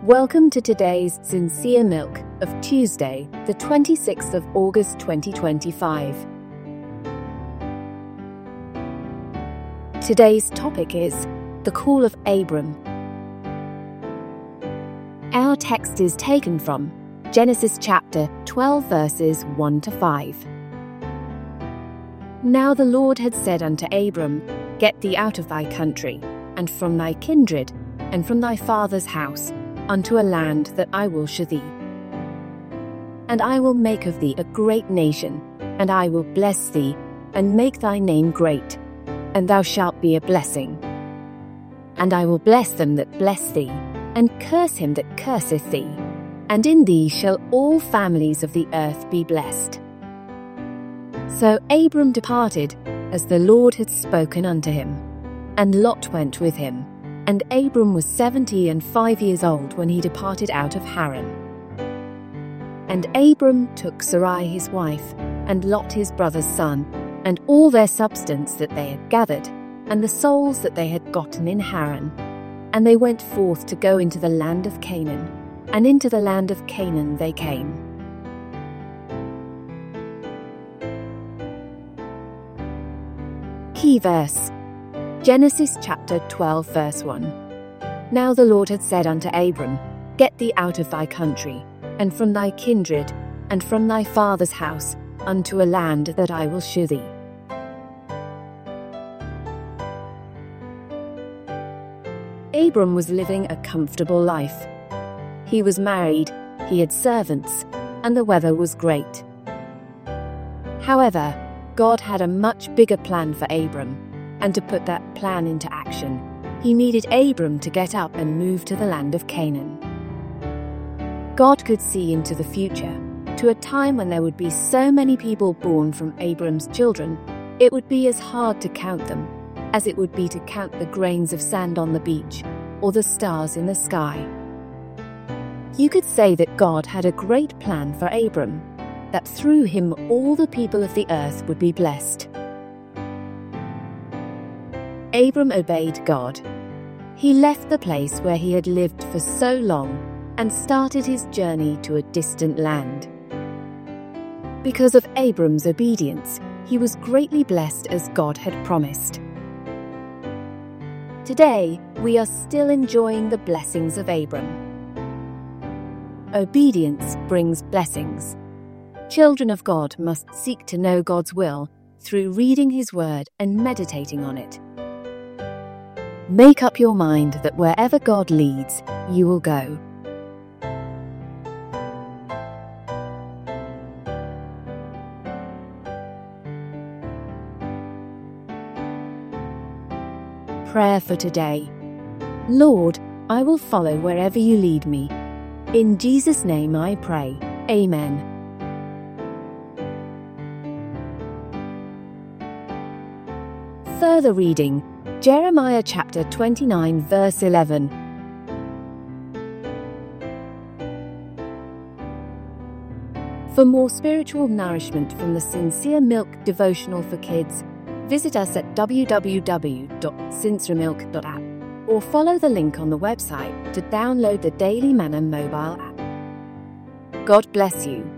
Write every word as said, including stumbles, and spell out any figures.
Welcome to today's Sincere Milk of Tuesday, the twenty-sixth of August twenty twenty-five. Today's topic is the call of Abram. Our text is taken from Genesis chapter twelve verses one to five. Now the Lord had said unto Abram, Get thee out of thy country, and from thy kindred, and from thy father's house, unto a land that I will shew thee. And I will make of thee a great nation, and I will bless thee, and make thy name great, and thou shalt be a blessing. And I will bless them that bless thee, and curse him that curseth thee, and in thee shall all families of the earth be blessed. So Abram departed, as the Lord had spoken unto him, and Lot went with him. And Abram was seventy and five years old when he departed out of Haran. And Abram took Sarai his wife, and Lot his brother's son, and all their substance that they had gathered, and the souls that they had gotten in Haran. And they went forth to go into the land of Canaan, and into the land of Canaan they came. Key verse. Genesis chapter twelve verse one. Now the Lord had said unto Abram, Get thee out of thy country, and from thy kindred, and from thy father's house, unto a land that I will shew thee. Abram was living a comfortable life. He was married, he had servants, and the weather was great. However, God had a much bigger plan for Abram. And to put that plan into action, he needed Abram to get up and move to the land of Canaan. God could see into the future, to a time when there would be so many people born from Abram's children, it would be as hard to count them as it would be to count the grains of sand on the beach or the stars in the sky. You could say that God had a great plan for Abram, that through him all the people of the earth would be blessed. Abram obeyed God. He left the place where he had lived for so long and started his journey to a distant land. Because of Abram's obedience, he was greatly blessed as God had promised. Today, we are still enjoying the blessings of Abram. Obedience brings blessings. Children of God must seek to know God's will through reading His Word and meditating on it. Make up your mind that wherever God leads, you will go. Prayer for today. Lord, I will follow wherever you lead me. In Jesus' name I pray. Amen. Further reading. Jeremiah chapter twenty-nine verse eleven. For more spiritual nourishment from the Sincere Milk devotional for kids, visit us at w w w dot sinceremilk dot app or follow the link on the website to download the Daily Manna mobile app. God bless you.